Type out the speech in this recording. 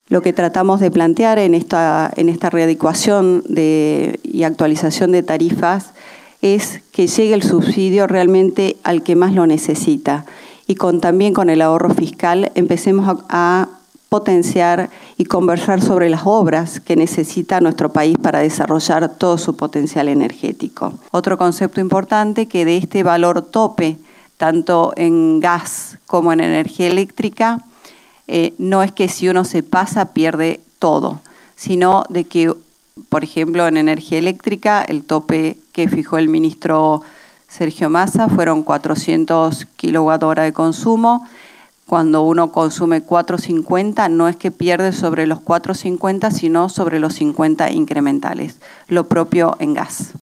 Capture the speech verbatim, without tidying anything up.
Lo que tratamos de plantear en esta, en esta readecuación de, y actualización de tarifas es que llegue el subsidio realmente al que más lo necesita y con, también con el ahorro fiscal empecemos a, a potenciar y conversar sobre las obras que necesita nuestro país para desarrollar todo su potencial energético. Otro concepto importante que de este valor tope, tanto en gas como en energía eléctrica, eh, no es que si uno se pasa pierde todo, sino de que, por ejemplo, en energía eléctrica el tope que fijó el ministro Sergio Massa fueron cuatrocientos kilowatt hora de consumo. Cuando uno consume cuatrocientos cincuenta, no es que pierde sobre los cuatrocientos cincuenta, sino sobre los cincuenta incrementales. Lo propio en gas.